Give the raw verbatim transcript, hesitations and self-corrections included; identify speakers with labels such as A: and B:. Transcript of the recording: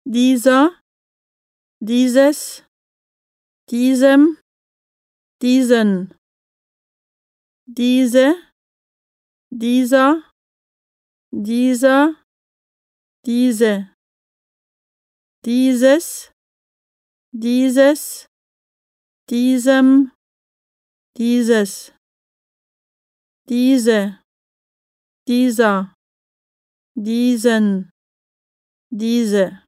A: dieser, dieses, diesem, diesen, diese, dieser, dieser, diese, dieses, dieses, diesem, dieses, diese, dieser, diesen, diese.